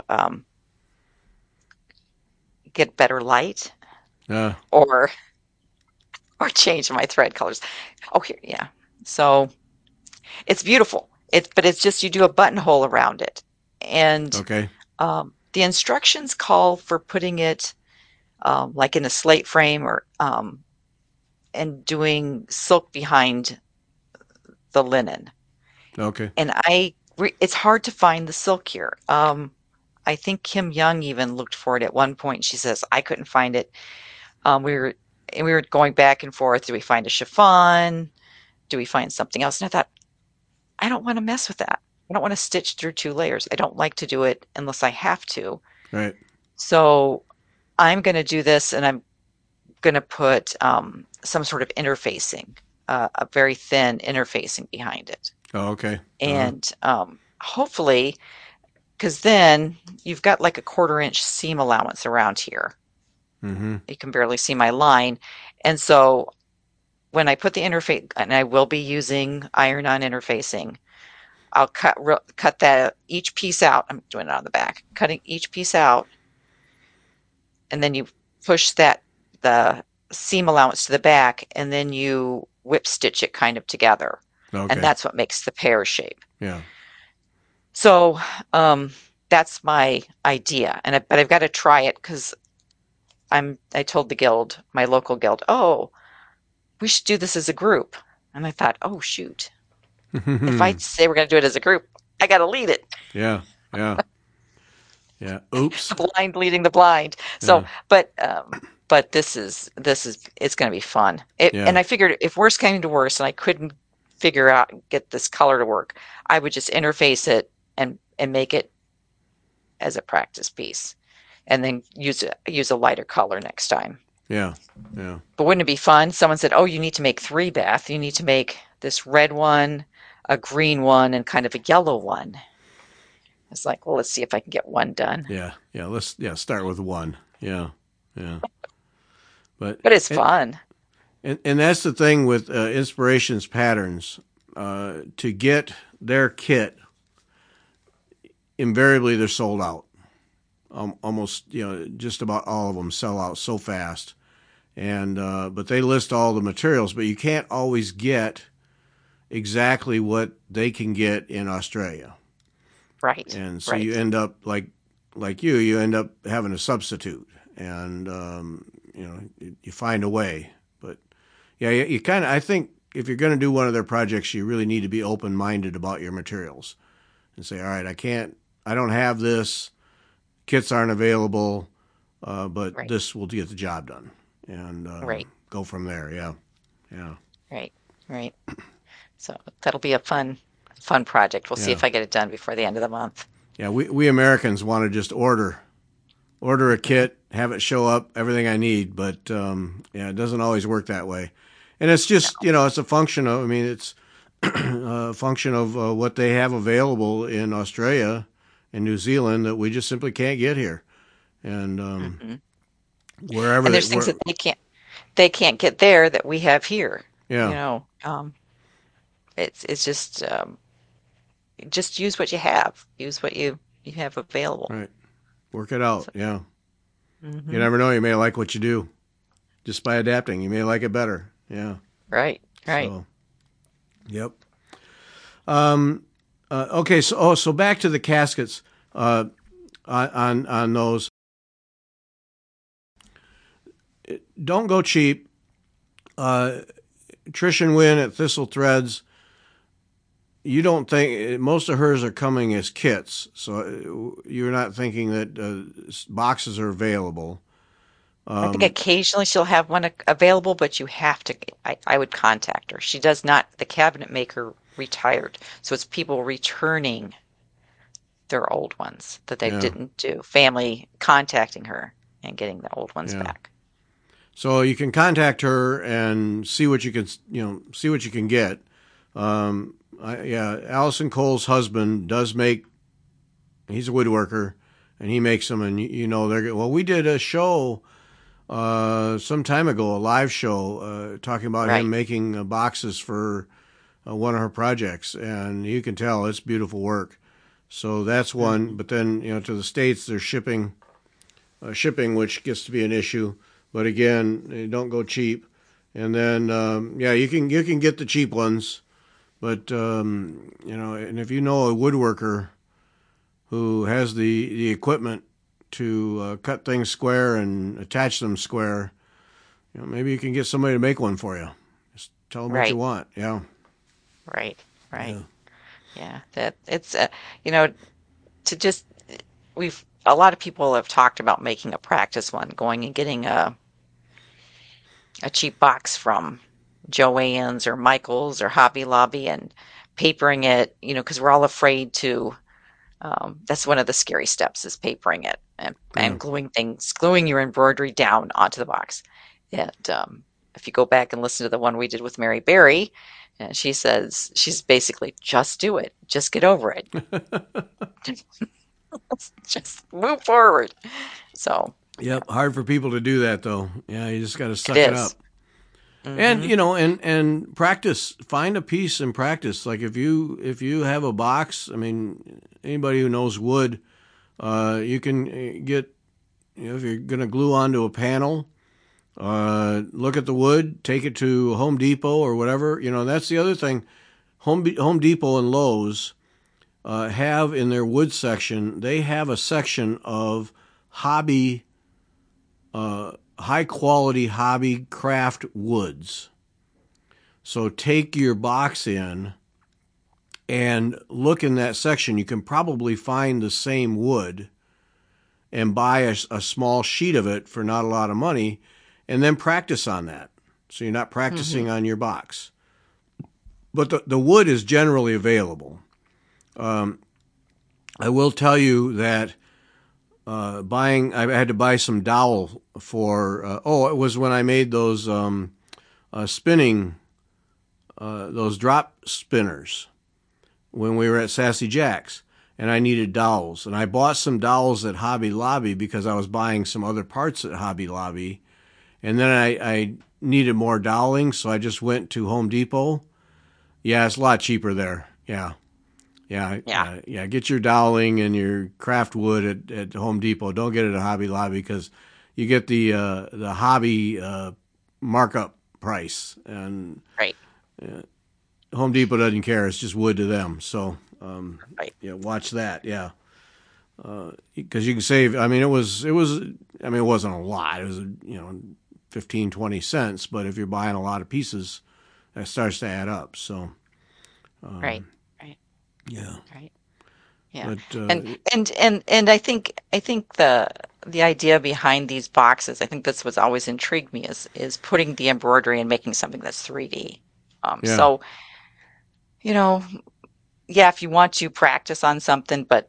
get better light Uh, or change my thread colors. Oh, here, yeah. So it's beautiful. But it's just you do a buttonhole around it, and okay. the instructions call for putting it like in a slate frame or and doing silk behind the linen. Okay. And it's hard to find the silk here. I think Kim Young even looked for it at one point. She says I couldn't find it. We were and we were going back and forth. Do we find a chiffon? Do we find something else? And I thought I don't want to mess with that. I don't want to stitch through two layers. I don't like to do it unless I have to. Right. So I'm going to do this, and I'm going to put some sort of interfacing, a very thin interfacing behind it. Oh, okay. Uh-huh. And hopefully, because then you've got like a 1/4 inch seam allowance around here. Mm-hmm. You can barely see my line. And so when I put the interface, and I will be using iron-on interfacing, I'll cut that each piece out. I'm doing it on the back, cutting each piece out, and then you push the seam allowance to the back, and then you whip stitch it kind of together. and Okay. that's what makes the pear shape. Yeah. So that's my idea, but I've got to try it because I told the guild, my local guild, oh, we should do this as a group. And I thought, oh shoot, if I say we're going to do it as a group, I got to lead it. Yeah. Yeah. Yeah. Oops. The blind leading the blind. So, Yeah. but this is it's going to be fun. Yeah. And I figured if worse came to worse, and I couldn't figure out get this color to work, I would just interface it and make it as a practice piece, and then use a lighter color next time. Yeah. Yeah. But wouldn't it be fun? Someone said, "Oh, you need to make 3 Beth. You need to make this red one, a green one, and kind of a yellow one." I was like, "Well, let's see if I can get one done." Yeah. Yeah. Let's start with one. Yeah. Yeah. But But it's fun. and that's the thing with Inspirations Patterns. To get their kit, invariably they're sold out. Almost, just about all of them sell out so fast. And but they list all the materials, but you can't always get exactly what they can get in Australia. Right. And so Right. you end up like you end up having a substitute, and you find a way. But yeah, you kind of, I think if you're going to do one of their projects, you really need to be open minded about your materials and say, all right, I don't have this, kits aren't available, but Right. this will get the job done, and Right. go from there. Yeah, yeah, Right. Right. So that'll be a fun project. We'll see yeah, if I get it done before the end of the month. yeah. We Americans want to just order a kit, have it show up, everything I need. But yeah, it doesn't always work that way. And it's just, it's a function of, I mean, it's a function of what they have available in Australia and New Zealand that we just simply can't get here. And Hmm. wherever And they there's things were, that they can't get there that we have here. You yeah, know, it's just use what you have. Use what you have available. right, work it out. So, Yeah. You hmm. never know. You may like what you do just by adapting. You may like it better. Yeah. Right. Right. So, yep. Um, okay. So back to the caskets. On those, don't go cheap. Trish and Wynn at Thistle Threads. You don't think most of hers are coming as kits, so you're not thinking that boxes are available. I think Um, occasionally she'll have one available, but you have to. I would contact her. She does not. The cabinet maker retired, so it's people returning their old ones that they yeah, didn't do. Family contacting her and getting the old ones yeah. back. So you can contact her and see what you can, see what you can get. Yeah, Allison Cole's husband does make. He's a woodworker, and he makes them. And they're well. We did a show some time ago, a live show, talking about him Right. making boxes for one of her projects, and you can tell it's beautiful work. So that's one. Hmm. But then to the States, there's shipping, which gets to be an issue. But again, don't go cheap. And then yeah, you can get the cheap ones, but and if you know a woodworker who has the equipment to cut things square and attach them square, maybe you can get somebody to make one for you. Just tell them what you Right. want. Yeah, Right. Right. yeah, Yeah. That it's you know to just we've a lot of people have talked about making a practice one, going and getting a cheap box from Joann's or Michael's or Hobby Lobby and papering it, because we're all afraid to. That's one of the scary steps is papering it yeah. and gluing your embroidery down onto the box. And if you go back and listen to the one we did with Mary Berry, she says she's basically just do it, just get over it, just move forward. So Yep. Hard for people to do that though. Yeah, you just got to it suck it up. is. And Mm-hmm. and practice. Find a piece and practice. Like if you have a box, I mean, anybody who knows wood, you can get. If you're going to glue onto a panel, look at the wood, take it to Home Depot or whatever. That's the other thing. Home Depot and Lowe's have in their wood section, they have a section of hobby, high quality hobby craft woods. So take your box in and look in that section. You can probably find the same wood and buy a small sheet of it for not a lot of money, and then practice on that. So you're not practicing on your box. But the wood is generally available. I will tell you that I had to buy some dowel for, it was when I made those spinning, those drop spinners when we were at Sassy Jack's, and I needed dowels. And I bought some dowels at Hobby Lobby because I was buying some other parts at Hobby Lobby. And then I needed more doweling, so I just went to Home Depot. Yeah, it's a lot cheaper there. Yeah. Get your doweling and your craft wood at Home Depot. Don't get it at Hobby Lobby because you get the hobby markup price, and Right. Home Depot doesn't care. It's just wood to them. So Right. watch that. Yeah, because you can save. I mean, it wasn't a lot. It was 15, 20 cents. But if you're buying a lot of pieces, that starts to add up. So Right. yeah. Right. Yeah. But And I think the idea behind these boxes, I think that's what's always intrigued me is putting the embroidery and making something that's 3D. yeah, So, yeah, if you want to practice on something, but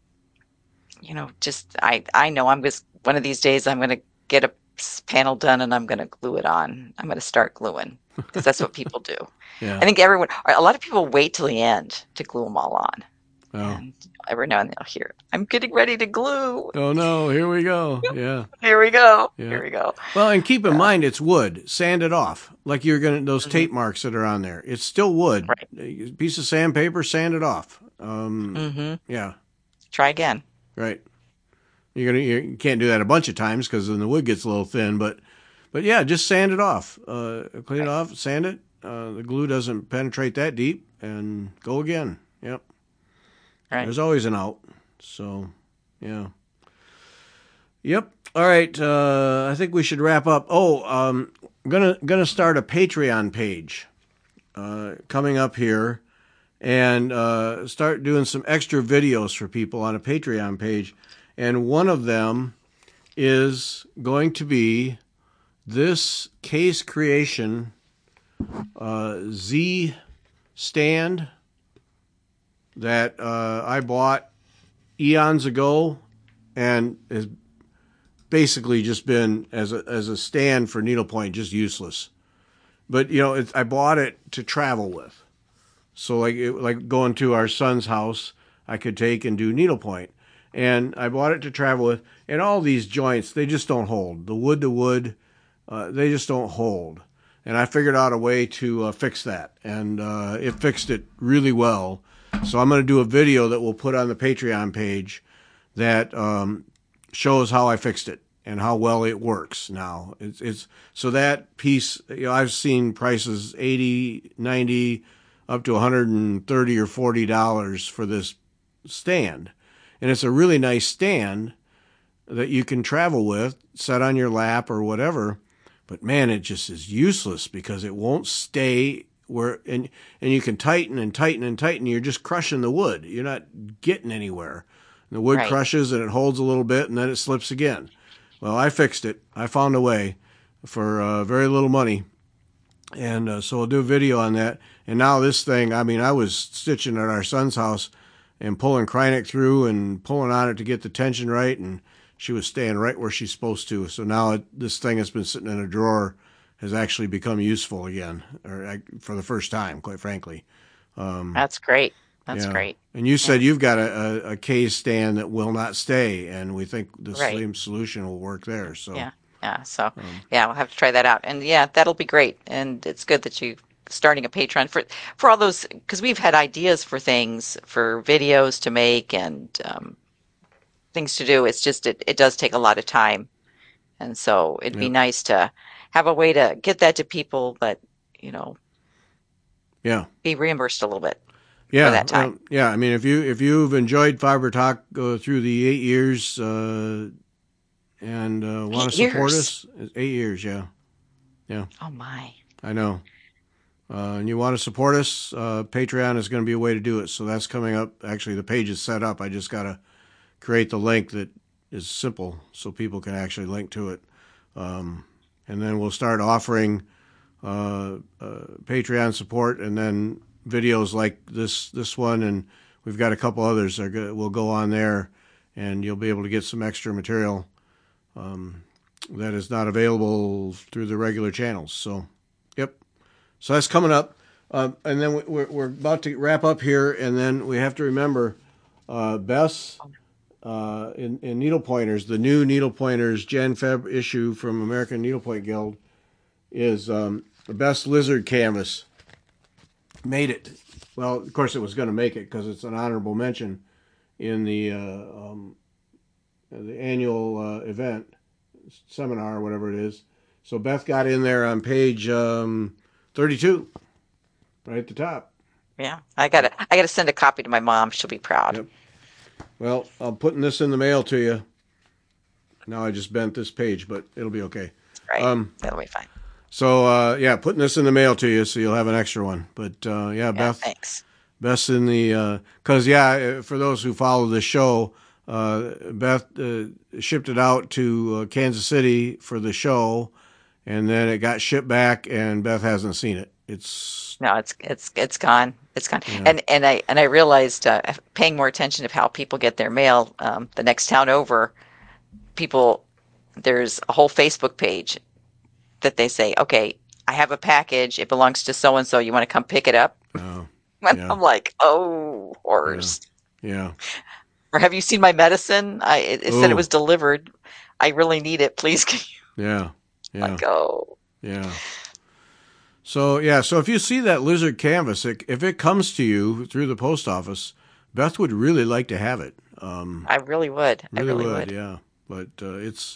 just I know I'm just one of these days I'm going to get a panel done and I'm going to glue it on. I'm going to start gluing because that's what people do. yeah. I think a lot of people wait till the end to glue them all on. Oh. And every now and then I'll hear, I'm getting ready to glue. Oh no, here we go. Yeah. Here we go. Yeah. Here we go. Well, and keep in Yeah. mind it's wood. Sand it off. Like you're going to, those tape marks that are on there. It's still wood. Right. A piece of sandpaper, sand it off. Yeah. Try again. Right. You can't do that a bunch of times because then the wood gets a little thin, but yeah, just sand it off. Clean it off, sand it. The glue doesn't penetrate that deep, and go again. Yep. Right. There's always an out. So, yeah. Yep. All right. I think we should wrap up. Oh, gonna start a Patreon page coming up here, and start doing some extra videos for people on a Patreon page. And one of them is going to be this Case Creation Z stand that I bought eons ago, and has basically just been as a stand for needlepoint, just useless. But I bought it to travel with, so like going to our son's house, I could take and do needlepoint. And I bought it to travel with, and all these joints, they just don't hold. The wood to wood, they just don't hold. And I figured out a way to fix that, and it fixed it really well. So I'm going to do a video that we'll put on the Patreon page that shows how I fixed it and how well it works now. It's so that piece, I've seen prices $80, $90, up to $130 or $40 for this stand. And it's a really nice stand that you can travel with, set on your lap or whatever. But man, it just is useless because it won't stay where, and you can tighten and tighten and tighten. You're just crushing the wood. You're not getting anywhere. And the wood Right. crushes and it holds a little bit and then it slips again. Well, I fixed it. I found a way for very little money. And so I'll do a video on that. And now this thing, I mean, I was stitching at our son's house and pulling Krynic through and pulling on it to get the tension right, and she was staying right where she's supposed to. So now this thing has been sitting in a drawer has actually become useful again, for the first time, quite frankly. That's great. That's great. And you said you've got a case stand that will not stay, and we think the Right. same solution will work there. So Yeah. Yeah. So, we'll have to try that out. And yeah, that'll be great. And it's good that you starting a Patreon for all those, because we've had ideas for things, for videos to make and things to do. It's just, it does take a lot of time. And so it'd be Yep. nice to have a way to get that to people that, Yeah. be reimbursed a little bit for Yeah. that time. Yeah. I mean, if you've enjoyed Fiber Talk through the 8 years and want to 8 support years. us, 8 years. Yeah. Yeah. Oh my. I know. And you want to support us, Patreon is going to be a way to do it. So that's coming up. Actually, the page is set up. I just got to create the link that is simple so people can actually link to it. And then we'll start offering Patreon support, and then videos like this one, and we've got a couple others that will go on there, and you'll be able to get some extra material that is not available through the regular channels. So, yep. So that's coming up. And then we're about to wrap up here, and then we have to remember Beth's in needle pointers, the new needle pointers Jan-Feb issue from American Needlepoint Guild is the Best Lizard Canvas. Made it. Well, of course it was going to make it because it's an honorable mention in the annual event, seminar, whatever it is. So Beth got in there on page 32, right at the top. Yeah, I gotta send a copy to my mom. She'll be proud. Yep. Well, I'm putting this in the mail to you. Now I just bent this page, but it'll be okay. Right, that'll be fine. So yeah, putting this in the mail to you, so you'll have an extra one. But yeah, Beth. Thanks. Beth's in the because for those who follow the show, Beth shipped it out to Kansas City for the show, and then it got shipped back, and Beth hasn't seen it. It's gone. It's gone. Yeah. And I realized paying more attention to how people get their mail. The next town over, there's a whole Facebook page that they say, okay, I have a package. It belongs to so and so. You want to come pick it up? yeah. I'm like, oh, horrors. Yeah. Or have you seen my medicine? It said it was delivered. I really need it. Please, can you? Yeah. Like, oh. Yeah. So if you see that lizard canvas, if it comes to you through the post office, Beth would really like to have it. I really would. I really would. Yeah. But it's,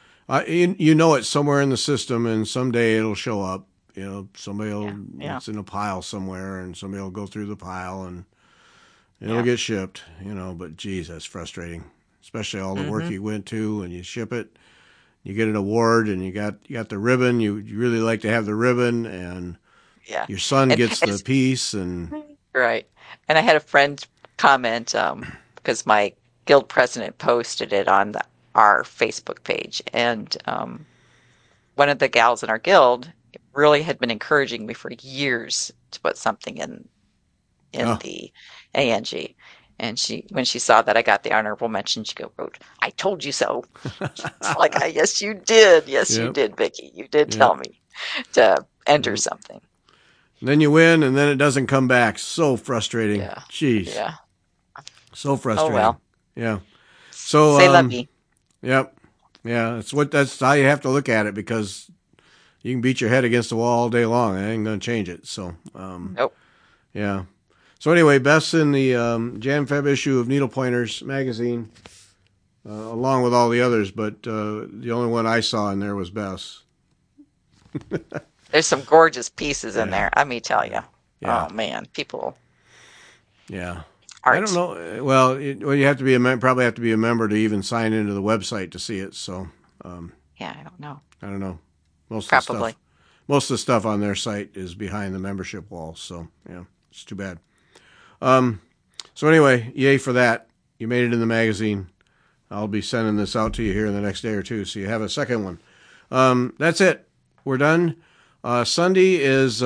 it's somewhere in the system, and someday it'll show up. Somebody will, it's in a pile somewhere, and somebody will go through the pile, and it'll get shipped. But geez, that's frustrating, especially all the work you went to, and you ship it. You get an award, and you got the ribbon. You really like to have the ribbon, and your son gets the piece, and right. And I had a friend comment because my guild president posted it on our Facebook page, and one of the gals in our guild really had been encouraging me for years to put something in the ANG. And when she saw that I got the honorable mention, she wrote, "I told you so." It's like, yes, you did. Yes, you did, Vicki. You did tell me to enter something. And then you win, and then it doesn't come back. So frustrating. Yeah. Jeez. Yeah. So frustrating. Oh, well. Yeah. So, say la vie. Yep. Yeah. That's how you have to look at it, because you can beat your head against the wall all day long. I ain't going to change it. So, nope. Yeah. So anyway, Beth's in the Jan-Feb issue of Needle Pointers magazine, along with all the others, but the only one I saw in there was Beth's. There's some gorgeous pieces in there, let me tell you. Yeah. Oh, man, people. Yeah. Art. I don't know. Well, you have to be probably have to be a member to even sign into the website to see it. So. Yeah, I don't know. I don't know. Most of the stuff on their site is behind the membership wall. So yeah, it's too bad. So anyway, yay for that. You made it in the magazine. I'll be sending this out to you here in the next day or two, so you have a second one. That's it. We're done. Sunday is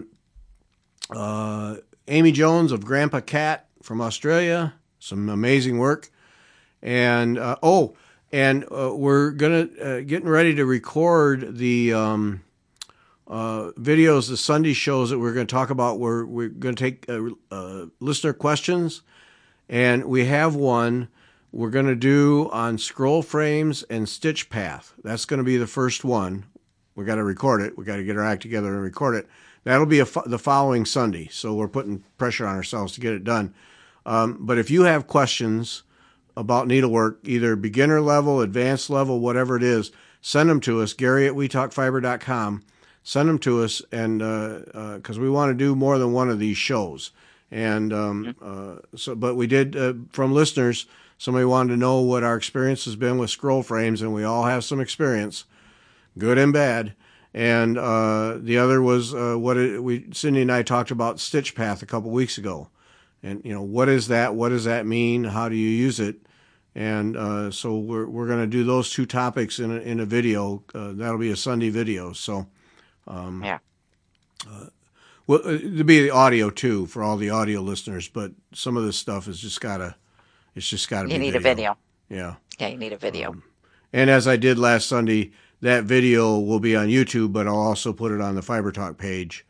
Amy Jones of Grandpa Cat from Australia. Some amazing work. And we're getting ready to record the videos, the Sunday shows that we're going to talk about. We're going to take listener questions, and we have one we're going to do on scroll frames and stitch path. That's going to be the first one. We got to record it. We got to get our act together and record it. That'll be the following Sunday. So we're putting pressure on ourselves to get it done. But if you have questions about needlework, either beginner level, advanced level, whatever it is, send them to us, Gary at WeTalkFiber.com. send them to us, and because we want to do more than one of these shows. And but we did from listeners. Somebody wanted to know what our experience has been with scroll frames, and we all have some experience, good and bad. And the other was Cindy and I talked about Stitch Path a couple weeks ago, and what is that? What does that mean? How do you use it? And so we're going to do those two topics in a video. That'll be a Sunday video. So Yeah. well, it'll be the audio too for all the audio listeners. But some of this stuff is just gotta be. You need a video. Yeah. Yeah, you need a video. And as I did last Sunday, that video will be on YouTube, but I'll also put it on the Fiber Talk page,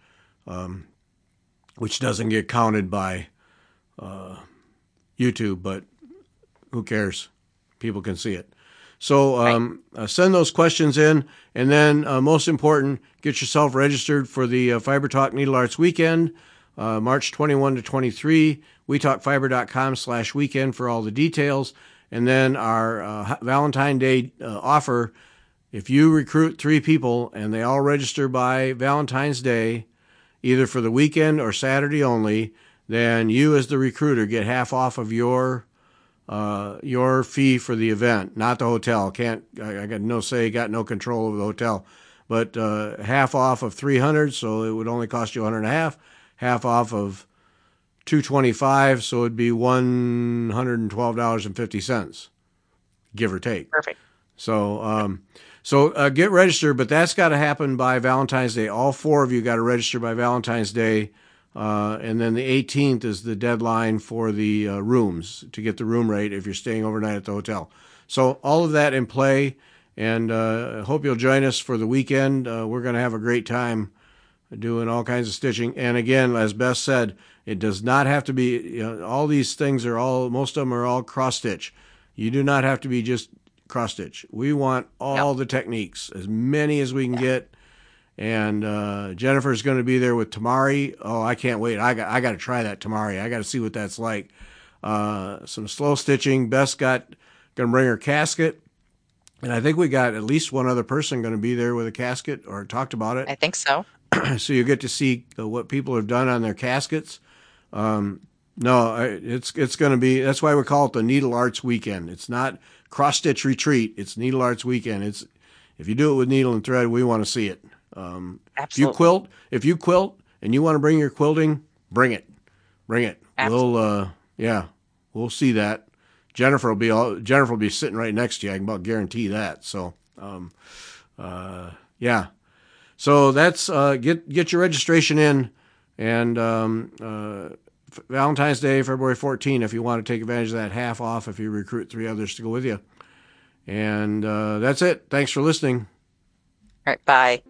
which doesn't get counted by YouTube, but who cares? People can see it. So send those questions in, and then most important, get yourself registered for the Fiber Talk Needle Arts Weekend, March 21 to 23. WeTalkFiber.com/weekend for all the details. And then our Valentine's Day offer, if you recruit 3 people and they all register by Valentine's Day, either for the weekend or Saturday only, then you as the recruiter get half off of your fee for the event, not the hotel. I got no say, got no control over the hotel, but half off of $300, so it would only cost you $150. Half off of $225, so it'd be $112.50, give or take. Perfect. So get registered, but that's got to happen by Valentine's Day. All 4 of you got to register by Valentine's Day. And then the 18th is the deadline for the rooms to get the room rate if you're staying overnight at the hotel. So all of that in play, and I hope you'll join us for the weekend. We're going to have a great time doing all kinds of stitching. And again, as Beth said, it does not have to be, all these things most of them are all cross stitch. You do not have to be just cross stitch. We want all the techniques, as many as we can get. And Jennifer's going to be there with Tamari. Oh, I can't wait. I got to try that Tamari. I got to see what that's like. Some slow stitching. Beth's going to bring her casket. And I think we got at least one other person going to be there with a casket or talked about it. I think so. So you get to see what people have done on their caskets. It's going to be, that's why we call it the Needle Arts Weekend. It's not cross stitch retreat. It's Needle Arts Weekend. If you do it with needle and thread, we want to see it. Absolutely. If you quilt and you want to bring your quilting, bring it. Absolutely. We'll see that. Jennifer will be sitting right next to you. I can about guarantee that. So, yeah. So that's get your registration in, and Valentine's Day, February 14, if you want to take advantage of that half off if you recruit 3 others to go with you. And that's it. Thanks for listening. All right. Bye.